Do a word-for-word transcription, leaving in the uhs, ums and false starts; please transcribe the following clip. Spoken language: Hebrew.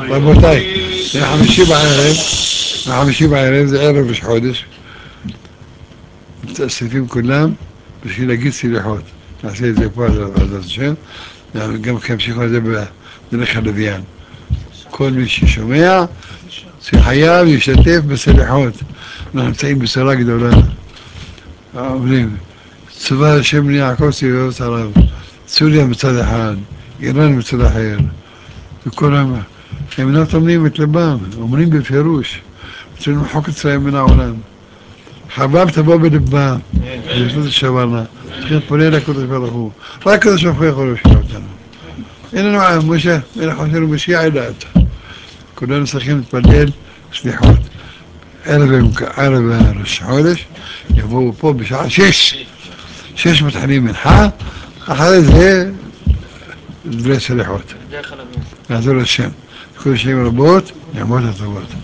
רבותיי, חמישי בערב, חמישי בערב זה ערב ראש חודש, מתאספים כולם בשביל להגיד סליחות. נעשה את זה פה בעזרת השם, גם כהמשיכו את זה בדרך הלוויין. כל מי ששומע שחייב להשתתף בסליחות. אנחנו נמצאים בשורה גדולה. אומרים, צבא השם ליעקב צבאות ערב, סוריה מצד אחד, איראן מצד אחר, וכולם, הם לא טומנים את לבם, אומרים בפירוש, רוצים למחוק את ישראל מן העולם. חבב תבוא בלבם, וישלות השברנה, צריכים להתפלל לקדוש ברוך הוא, רק הקדוש ברוך הוא יכול להשפיע אותנו. אין לנו עם, משה, אין לך חושנו משיע אלעת. כולנו צריכים להתפלל סליחות. ערב ראש חודש, יבואו פה בשעה שש, שש מתחילים מנחה, אחרי זה דברי סליחות. נעזור לשם. כל שנים רבות, נעמוד הטובות.